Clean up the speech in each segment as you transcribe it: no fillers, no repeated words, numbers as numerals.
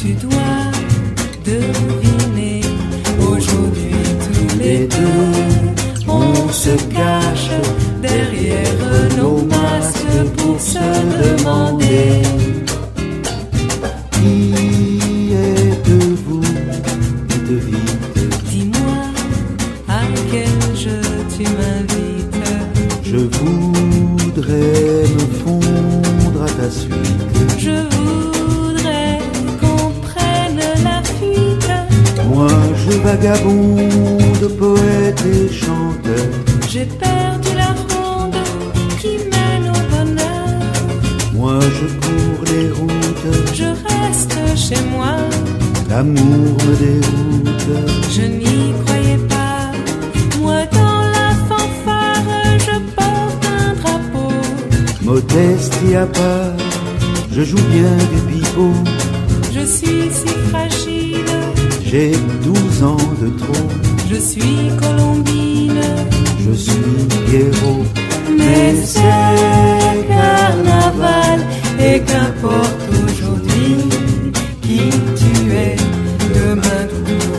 Tu dois deviner, aujourd'hui tous les deux, on se cache derrière nos masques pour se demander qui êtes-vous, dites vite. Dis-moi à quel jeu tu m'invites. Je voudrais me fondre à ta suite. Je voudrais qu'on prenne la fuite. Moi je vagabonde, poète et chanteur. J'ai perdu la ronde qui mène au bonheur. Moi je cours les routes, Je reste chez moi. l'amour me déroute. Je n'y croyais pas. Moi dans la fanfare, je porte un drapeau. Modestie à part, je joue bien du pipeau. Je suis si fragile, J'ai 12 ans de trop, je suis Colombine. je suis Pierrot. Mais c'est carnaval et qu'importe aujourd'hui qui tu es, demain tout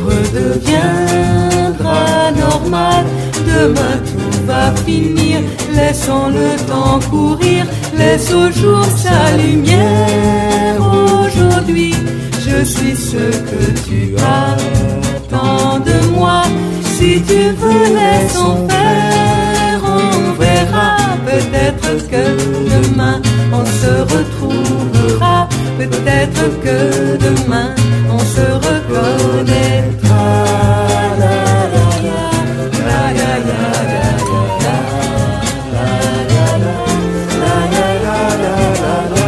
redeviendra normal. Demain tout va finir, laissons le temps courir, laisse au jour sa lumière. Aujourd'hui, je suis ce que tu attends de moi. Si tu veux, laissons faire, on verra. Peut-être que demain on se retrouvera. Peut-être que demain on se reconnaîtra. La, la, ya, la, ya, ya, ya, ya, la, ya, la, la, ya, la, la, la, la.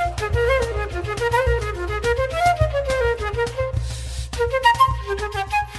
Thank you.